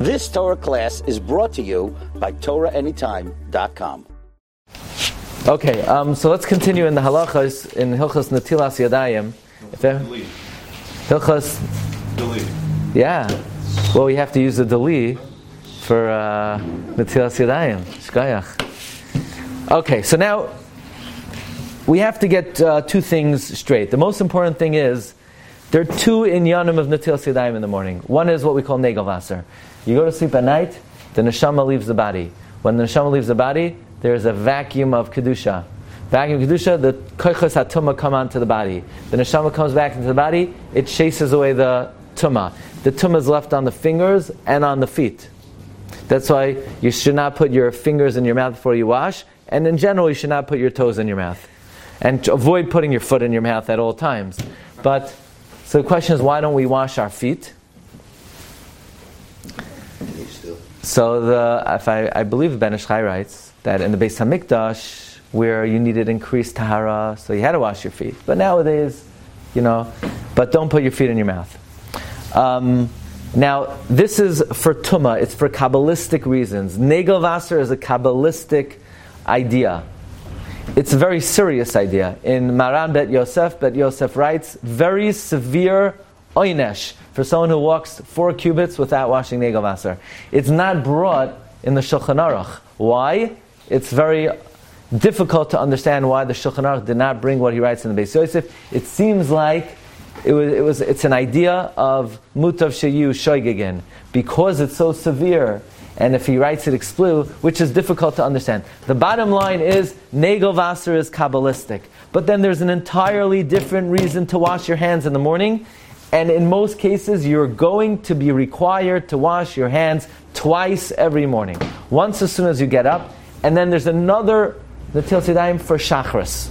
This Torah class is brought to you by TorahAnytime.com. Okay, so let's continue in the halachas in Hilchos Netilas Yadayim. Hilchos. Delete. Yeah. Well, we have to use the deli for Netilas Yadayim. Shkayach. Okay, so now we have to get two things straight. The most important thing is there are two inyanim of Netilas Yadayim in the morning. One is what we call Negel Vaser. You go to sleep at night, the neshama leaves the body. When the neshama leaves the body, there is a vacuum of kedusha. Vacuum of kedusha, the koichos hatumah come onto the body. The neshama comes back into the body, it chases away the tumah. The tumah is left on the fingers and on the feet. That's why you should not put your fingers in your mouth before you wash, and in general you should not put your toes in your mouth. And avoid putting your foot in your mouth at all times. But, so the question is, why don't we wash our feet? So I believe the Ben Ish Chai writes that in the Beis Hamikdash, where you needed increased tahara, so you had to wash your feet. But nowadays, but don't put your feet in your mouth. Now, this is for Tumah, it's for Kabbalistic reasons. Negel Vaser is a Kabbalistic idea. It's a very serious idea. In Maran Bet Yosef writes, very severe oynesh for someone who walks 4 cubits without washing Negel Vaser. It's not brought in the Shulchan Aruch. Why? It's very difficult to understand why the Shulchan Aruch did not bring what he writes in the Beis Yosef. It seems like it's an idea of mutav sheyu shoygegen, because it's so severe, and if he writes it explu, which is difficult to understand. The bottom line is Negel Vaser is Kabbalistic, but then there's an entirely different reason to wash your hands in the morning. And in most cases, you're going to be required to wash your hands twice every morning. Once as soon as you get up, and then there's another Netilas Yadayim for Shachris.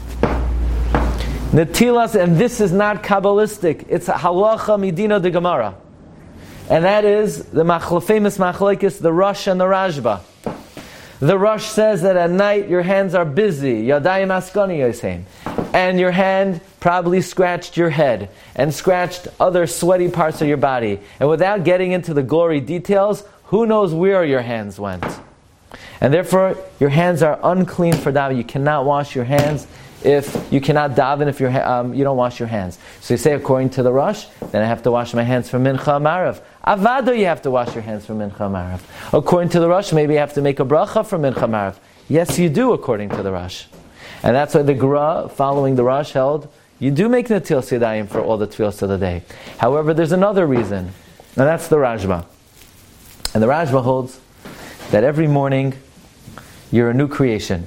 Netilas, and this is not Kabbalistic, it's a halacha midina de Gemara. And that is the famous machlokes, the Rosh and the Rashba. The Rosh says that at night your hands are busy, Yadayim askani yosem, and your hand probably scratched your head and scratched other sweaty parts of your body. And without getting into the gory details, who knows where your hands went? And therefore, your hands are unclean for davening. You cannot wash your hands if you cannot daven if you don't wash your hands. So you say, according to the Rosh, then I have to wash my hands for Mincha Marav. Avada, you have to wash your hands for Mincha Marav. According to the Rosh, maybe you have to make a bracha for Mincha Marav. Yes, you do, according to the Rosh. And that's why the Gra, following the Rosh, held you do make Netilas Yadayim for all the tefillos of the day. However, there's another reason, and that's the Rashba. And the Rashba holds that every morning you're a new creation.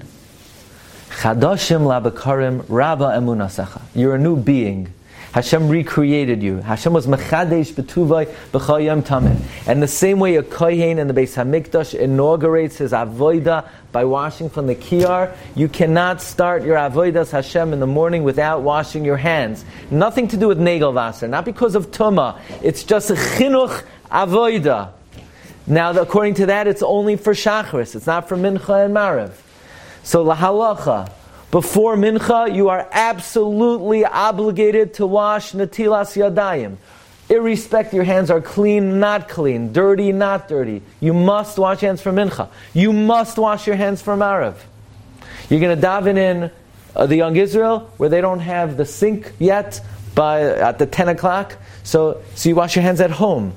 Chadashim labakarim raba emunasecha. You're a new being. Hashem recreated you. Hashem was mechadesh betuvay b'chayim tameh. And the same way a kohen in the Beis Hamikdash inaugurates his avodah by washing from the kiyar, you cannot start your avodas Hashem in the morning without washing your hands. Nothing to do with Negel Vaser, not because of tumah. It's just a chinuch avodah. Now, according to that, it's only for Shachris. It's not for Mincha and Marav. So, lahalacha, before Mincha, you are absolutely obligated to wash Netilas Yadayim. Irrespective, your hands are clean, not clean, dirty, not dirty. You must wash your hands for Mincha. You must wash your hands for Marav. You're going to daven in the Young Israel, where they don't have the sink yet at the 10 o'clock. So you wash your hands at home.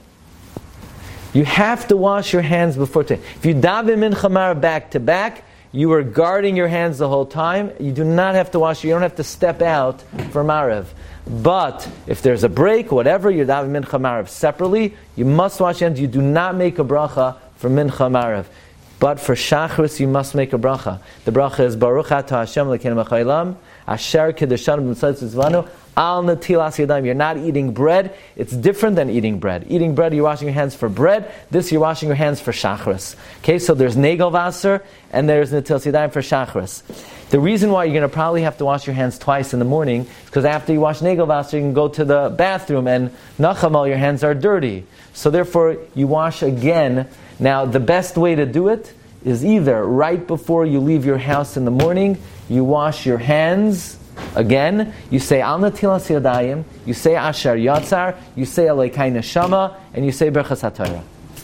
You have to wash your hands before 10. If you daven Mincha Marav back to back, you are guarding your hands the whole time. You do not have to wash. You don't have to step out for Marav. But if there's a break, whatever, you're davening Mincha Marav separately, you must wash your hands. You do not make a bracha for Mincha Marav. But for Shachris, you must make a bracha. The bracha is Baruch Atah Hashem Elokeinu Melech Haolam Asher Kedeshanu B'Mitzvot Tzivanu Al Netilas Yadayim. You're not eating bread. It's different than eating bread. Eating bread, you're washing your hands for bread. This, you're washing your hands for Shachris. Okay, so there's Negel Vaser and there's Netilas Yadayim for Shachris. The reason why you're going to probably have to wash your hands twice in the morning is because after you wash Negel Vaser, you can go to the bathroom and Nachamal, your hands are dirty. So therefore, you wash again. Now, the best way to do it is either right before you leave your house in the morning, you wash your hands again, you say Al Netilas Yadayim, you say Asher Yatzar, you say Elokai Neshama, and you say Berchas HaTorah.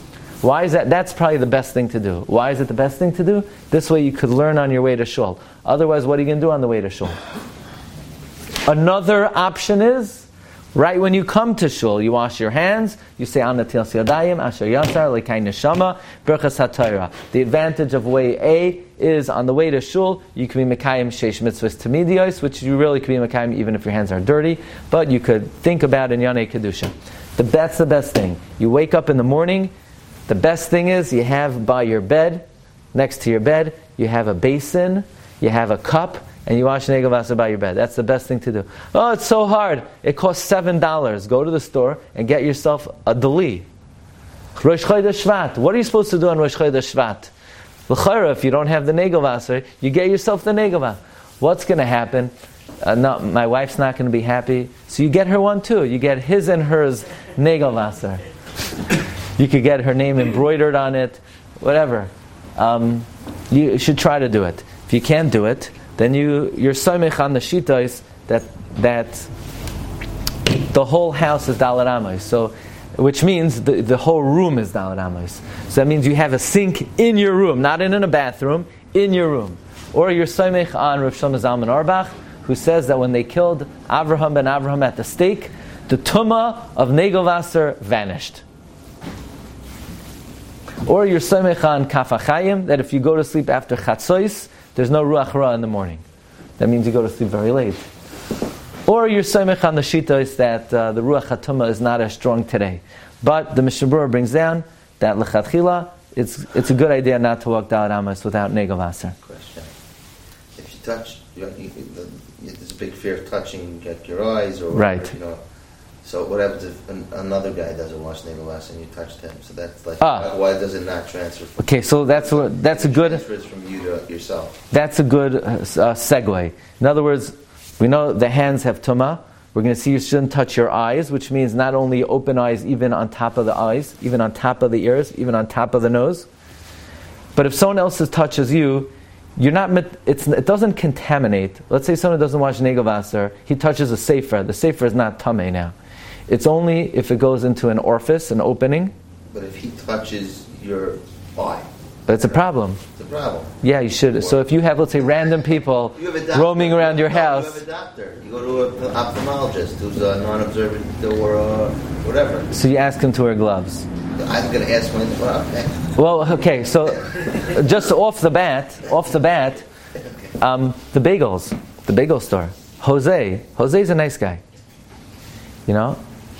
Why is that? That's probably the best thing to do. Why is it the best thing to do? This way you could learn on your way to shul. Otherwise, what are you going to do on the way to shul? Another option is, right when you come to shul, you wash your hands, you say, An Natilas Yadayim, Asher Yatzar, Lekei Neshama, Berachas HaTorah. The advantage of way A is, on the way to shul, you can be Mekayim Sheish Mitzvahs Tamidiyos, which you really could be Mekayim even if your hands are dirty, but you could think about in Yanei Kedusha. That's the best thing. You wake up in the morning, the best thing is you have by your bed, next to your bed, you have a basin, you have a cup, and you wash Negel Vaser by your bed. That's the best thing to do. Oh, it's so hard. It costs $7. Go to the store and get yourself a deli. Rosh Chodesh Shvat. What are you supposed to do on Rosh Chodesh Shvat? L'chara, if you don't have the Negel Vaser, you get yourself the Negel Vaser. What's going to happen? No, my wife's not going to be happy. So you get her one too. You get his and hers Negel Vaser. You could get her name embroidered on it, whatever. You should try to do it. If you can't do it, then you're soymech on the shitos that the whole house is Dalet Amos. So, which means the whole room is Dalet Amos. So that means you have a sink in your room, not in a bathroom, in your room. Or you're soymech on Rav Shlomo Zalman Auerbach, who says that when they killed Avraham ben Avraham at the stake, the tumah of Negel Vaser vanished. Or you're soymech on Kaf HaChaim, that if you go to sleep after Chatzos, there's no Ruach Ra in the morning. That means you go to sleep very late. Or you're soymech on the Shita is that the Ruach HaTumah is not as strong today. But the Mishnah Berurah brings down that L'chatchila, it's a good idea not to walk Dalet Amos without Negel Vaser. Question. If you touch, there's a big fear of touching your eyes or right. So what happens if another guy doesn't wash Negel Vaser and you touched him? So that's like, why does it not transfer? Okay, so that's a good. Transfers from you to yourself. That's a good segue. In other words, we know the hands have tumah. We're going to see you shouldn't touch your eyes, which means not only open eyes, even on top of the eyes, even on top of the ears, even on top of the nose. But if someone else touches you, you're not. It doesn't contaminate. Let's say someone doesn't wash Negel Vaser. He touches a sefer. The sefer is not tamei now. It's only if it goes into an orifice, an opening. But if he touches your eye, it's a problem. It's a problem. Yeah, you should. So if you have, let's say, random people roaming around your house. You have a doctor. You go to an ophthalmologist who's a non-observant or whatever. So you ask him to wear gloves. I'm going to ask when. Well, okay. So just off the bat, the bagel store. Jose's a nice guy. You know,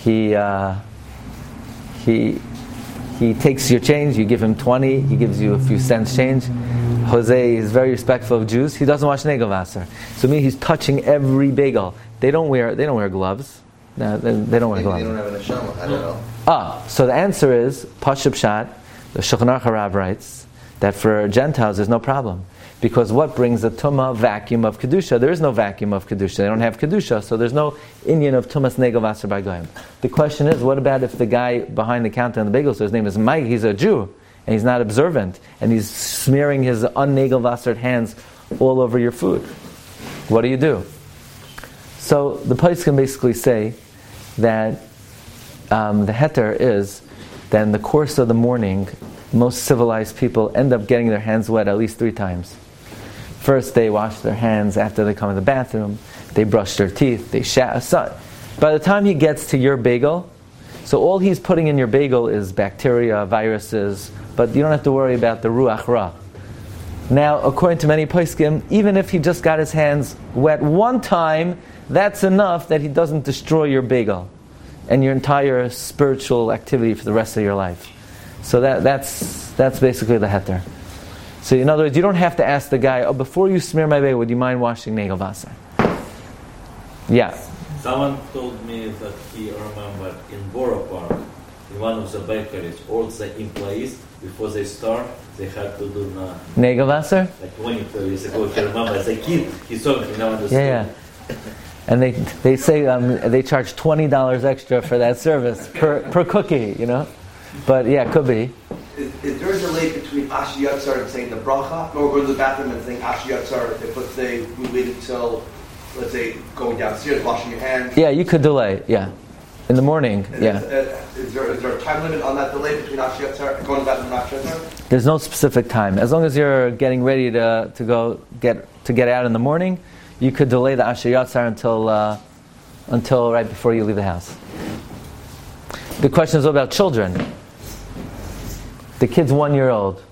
he takes your change, you give him 20, he gives you a few cents change. Jose is very respectful of Jews. He doesn't wash Negel Vaser. So he's touching every bagel. They don't wear gloves. No, they don't wear gloves. They don't have an neshama. I don't know. So the answer is Pashut Pshat. The Shulchan Aruch Harav writes that for Gentiles there's no problem. Because what brings a tumah vacuum of kedusha? There is no vacuum of kedusha. They don't have kedusha, so there's no inyan of tumas negel vaser by goyim. The question is, what about if the guy behind the counter on the bagel store, his name is Mike, he's a Jew, and he's not observant, and he's smearing his un-negel vasered hands all over your food? What do you do? So the place can basically say that the heter is that in the course of the morning, most civilized people end up getting their hands wet at least 3 times. First, they wash their hands after they come to the bathroom. They brush their teeth. They shower. By the time he gets to your bagel, so all he's putting in your bagel is bacteria, viruses, but you don't have to worry about the ruach ra. Now, according to many poskim, even if he just got his hands wet one time, that's enough that he doesn't destroy your bagel and your entire spiritual activity for the rest of your life. So that's basically the heter. So in other words, you don't have to ask the guy, before you smear my bagel, would you mind washing Negel Vaser? Yeah. Someone told me that he remembered in Borough Park, in one of the bakeries, all the employees, before they start, they had to do Negel Vaser? Like 20 years ago, if you remember, as a kid, he saw me, now understood. Yeah. And they say they charge $20 extra for that service per cookie, you know? But yeah, it could be. Is there a delay between Ashi Yatzar and saying the bracha, or going to the bathroom and saying Ashi Yatzar, if let's say we wait until, let's say, going downstairs, washing your hands? Yeah, you could delay, yeah. In the morning, yeah. Is there a time limit on that delay between Ashiyatzar and going to the bathroom and Ashiyatzar? There's no specific time. As long as you're getting ready to go get out in the morning, you could delay the Ashiyatzar until right before you leave the house. The question is about children. The kid's 1 year old.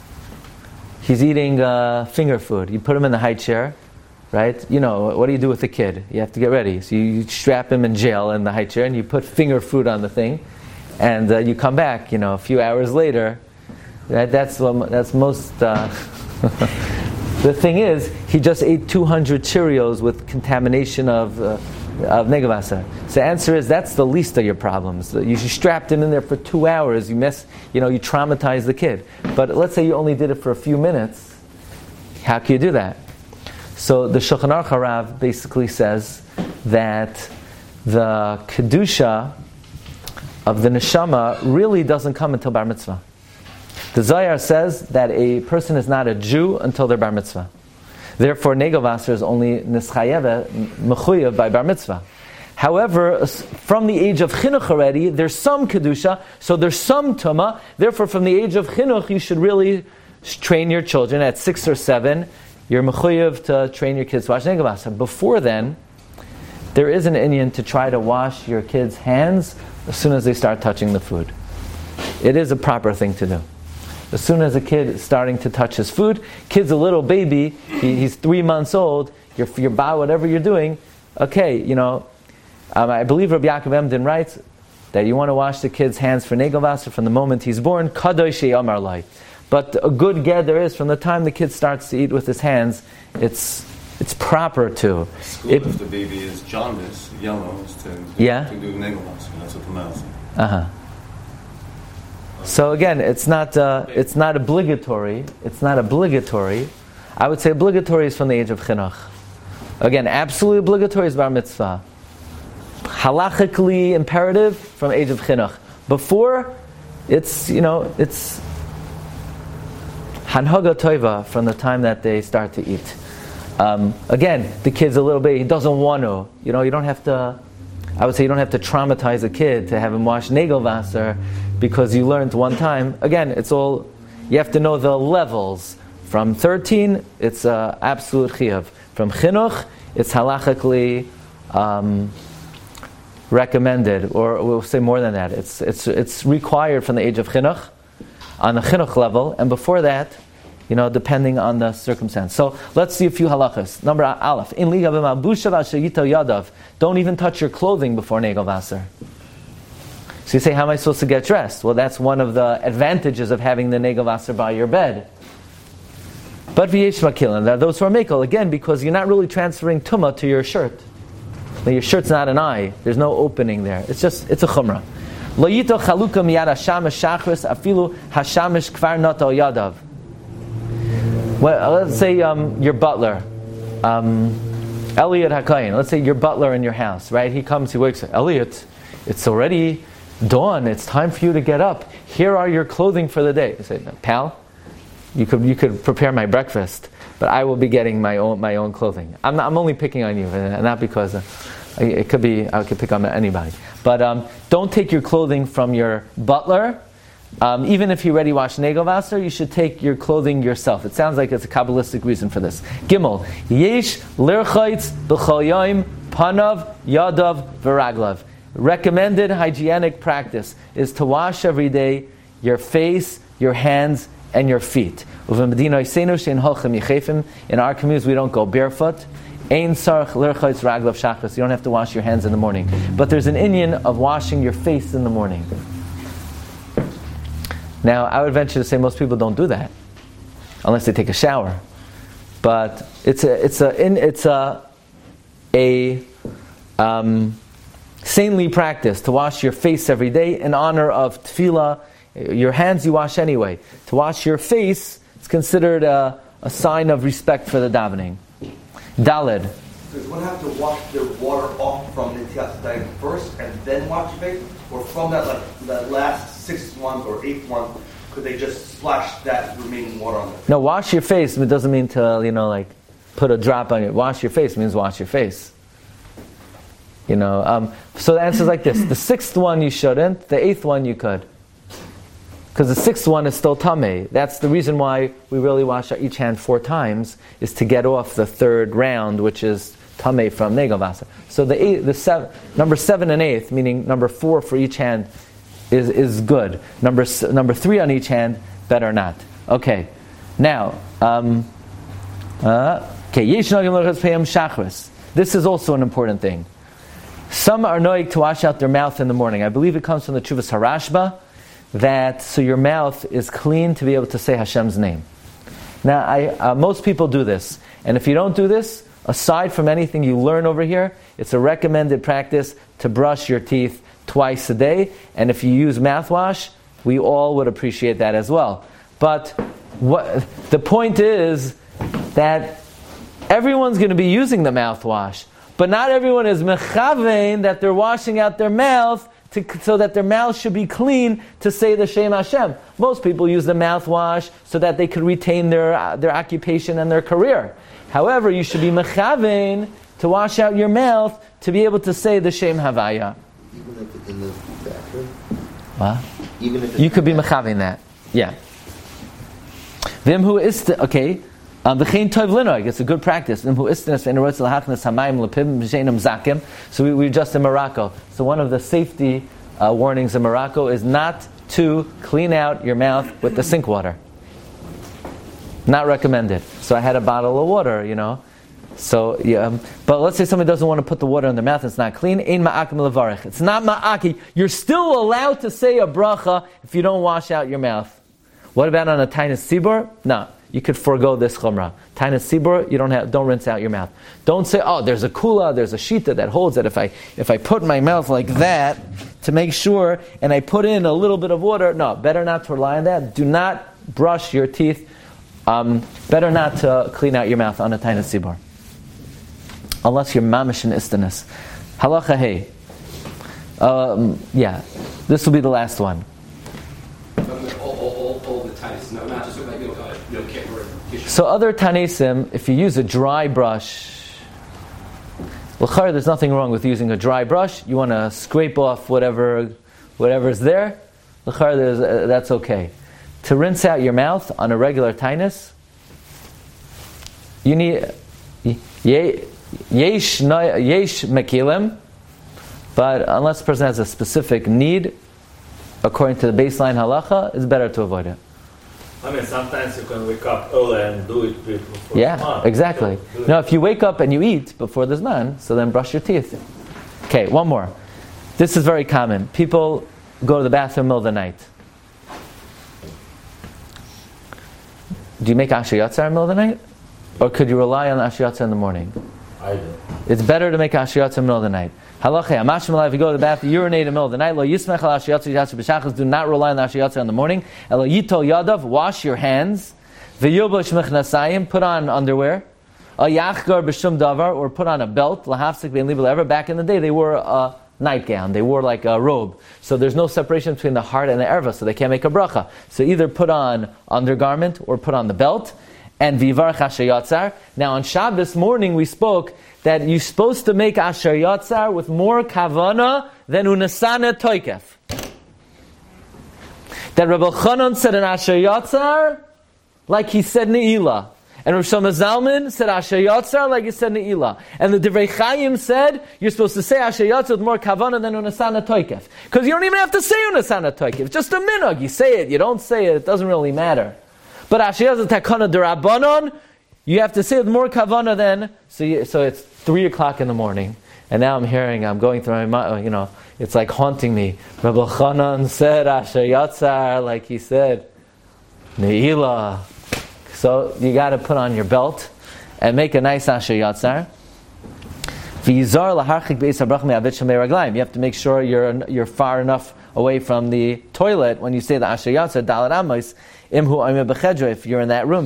He's eating finger food. You put him in the high chair, right? You know, what do you do with the kid? You have to get ready. So you strap him in jail in the high chair and you put finger food on the thing, and you come back, a few hours later. That's most... The thing is, he just ate 200 Cheerios with contamination of Negavasa. So the answer is, that's the least of your problems. You strapped him in there for 2 hours, you traumatize the kid. But let's say you only did it for a few minutes. How can you do that? So the Shulchan Aruch Harav basically says that the Kedusha of the Neshama really doesn't come until Bar Mitzvah. The Zohar says that a person is not a Jew until their Bar Mitzvah. Therefore, Negel Vaser is only Nischayeve, Mechuyev by Bar Mitzvah. However, from the age of Chinuch already, there's some Kedusha, so there's some Tumah. Therefore, from the age of Chinuch, you should really train your children at 6 or 7. You're Mechuyev to train your kids to wash Negel Vaser. Before then, there is an inyan to try to wash your kids' hands as soon as they start touching the food. It is a proper thing to do. As soon as a kid is starting to touch his food, kid's a little baby, he's 3 months old, you're whatever you're doing, okay, I believe Rabbi Yaakov Emden writes that you want to wash the kid's hands for Negel Vaser from the moment he's born, Kadosh Yamar Lai. But a good gather is from the time the kid starts to eat with his hands, it's proper to. If the baby is jaundice, yellow, to do Negel Vaser, that's what the mouth says. So again, it's not obligatory. It's not obligatory. I would say obligatory is from the age of chinuch. Again, absolutely obligatory is bar mitzvah. Halachically imperative from age of chinuch. Before, it's hanhaga toiva from the time that they start to eat. Again, the kid's a little bit. He doesn't want to. You don't have to. I would say you don't have to traumatize a kid to have him wash Negel Vaser because you learned one time. Again, it's all, you have to know the levels. From 13, it's absolute chiyuv. From chinuch, it's halachically recommended, or we'll say more than that. It's required from the age of chinuch, on the chinuch level, and before that, depending on the circumstance. So let's see a few halachas. Number aleph. In liga b'mabushav ashayito yadav. Don't even touch your clothing before Negel Vaser. So you say, how am I supposed to get dressed? Well, that's one of the advantages of having the Negel Vaser by your bed. But v'yesh makilin, there are those who are makel, again, because you're not really transferring tumah to your shirt. Now, your shirt's not an eye. There's no opening there. It's a chumrah. Lo yito chaluka miyad hashamish shachris afilu hashamish kvar nato yadav. Well, let's say your butler, Elliot Hakayin. Let's say your butler in your house, right? He comes, he wakes up. Elliot, it's already dawn. It's time for you to get up. Here are your clothing for the day. I say, pal, you could prepare my breakfast, but I will be getting my own clothing. I'm only picking on you, and not because it could be I could pick on anybody. But don't take your clothing from your butler. Even if you already washed Negel Vaser, you should take your clothing yourself. It sounds like it's a Kabbalistic reason for this. Gimel, Yesh lirchaitz b'chol yom panav yadav v'raglav. Recommended hygienic practice is to wash every day your face, your hands, and your feet. In our communities, we don't go barefoot. Ein sarach lirchaitz raglav shachris. You don't have to wash your hands in the morning. But there's an inyan of washing your face in the morning. Now, I would venture to say most people don't do that, unless they take a shower. But it's a saintly practice to wash your face every day in honor of tefillah. Your hands you wash anyway. To wash your face, it's considered a sign of respect for the davening. Daled. Does one have to wash the water off from the Netilas Yadayim first and then wash your face? Or from that last 6th one or 8th one, could they just splash that remaining water on it? No, wash your face. It doesn't mean to, put a drop on it. Wash your face means wash your face. So the answer is like this: the 6th one you shouldn't, the 8th one you could, because the 6th one is still tamei. That's the reason why we really wash each hand 4 times, is to get off the 3rd round, which is tamei from negel vasa. So number 7 and 8th, meaning number 4 for each hand, is good. Number 3 on each hand, better not. Okay, now this is also an important thing. Some are noig to wash out their mouth in the morning. I believe it comes from the Chuvas Harashba, that so your mouth is clean to be able to say Hashem's name. Now, most people do this, and if you don't do this, aside from anything you learn over here, it's a recommended practice to brush your teeth twice a day, and if you use mouthwash, we all would appreciate that as well. But the point is that everyone's going to be using the mouthwash, but not everyone is mechavein that they're washing out their mouth so that their mouth should be clean to say the Shem Hashem. Most people use the mouthwash so that they could retain their occupation and their career. However, you should be mechavein to wash out your mouth to be able to say the Shem Havaya. Even if it's in the bathroom? What? Even if you could be mechavein that. Yeah. Vimhu ist okay. It's a good practice. So we're just in Morocco. So one of the safety warnings in Morocco is not to clean out your mouth with the sink water. Not recommended. So I had a bottle of water, So, but let's say somebody doesn't want to put the water in their mouth, it's not clean. Ein ma'akim levarech. It's not ma'aki. You're still allowed to say a bracha if you don't wash out your mouth. What about on a tainis sibur? No. You could forego this chumrah. Tainis sibur, you don't rinse out your mouth. Don't say, there's a kula, there's a shita that holds that if I put my mouth like that to make sure, and I put in a little bit of water, no, better not to rely on that. Do not brush your teeth. Better not to clean out your mouth on a tainis sibur, unless you're mamish in istanis. Halacha hey. This will be the last one. All the tainis, no, not just like So other tanesim, if you use a dry brush, l'chara, there's nothing wrong with using a dry brush. You want to scrape off whatever's there. L'chara, that's okay. To rinse out your mouth on a regular tainus, you need yesh mekilim, but unless the person has a specific need, according to the baseline halacha, it's better to avoid it. I mean, sometimes you can wake up early and do it before Zman. Exactly. No, if you wake up and you eat before the Zman, so then brush your teeth. Okay, one more. This is very common. People go to the bathroom in the middle of the night. Do you make Asher Yatzar in the middle of the night? Or could you rely on Asher Yatzar in the morning? I do. It's better to make Asher Yatzar in the middle of the night. Halacha, if you go to the bathroom, urinate in the middle of the night, lo yismech al Asher Yatzar yasher b'shachas, do not rely on Asher Yatzar in the morning. Elo yitol yadav, wash your hands. V'yilbosh mechnasayim, put on underwear. A yachgar b'shum davar, or put on a belt. Lahafsik bein libel ever. Back in the day, they wore a nightgown. They wore like a robe. So there's no separation between the heart and the erva, so they can't make a bracha. So either put on undergarment or put on the belt. And vivarach Asher Yatzar. Now on Shabbos morning we spoke that you're supposed to make Asher Yatzar with more kavana than unasana toikef. That Rabbi Chanan said in Asher Yatzar like he said Ne'ilah. And Rav Shlomo Zalman said Asher Yatzar like he said Ne'ilah. And the Divrei Chaim said you're supposed to say Asher Yatzar with more kavana than unasana toikef. Because you don't even have to say unasana toikef. It's just a minhag. You say it, you don't say it, it doesn't really matter. But Asher Yatzar takana d'Rabbanon, you have to say it with more kavana than, so it's 3 o'clock in the morning. And now I'm going through my mind, it's like haunting me. Rabbi Chanan said Asher Yatzar, like he said, Ne'ilah. So you got to put on your belt and make a nice Asher Yatzar. You have to make sure you're far enough away from the toilet when you say the Asher Yatzar, Dalet Amos. If you're in that room,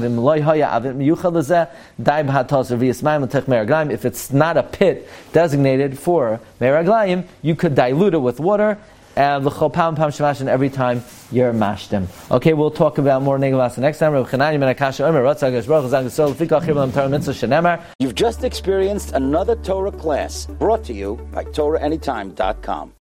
if it's not a pit designated for meraglayim, you could dilute it with water. and every time you're mashtem. Okay, we'll talk about more Negavasa next time. You've just experienced another Torah class brought to you by TorahAnytime.com.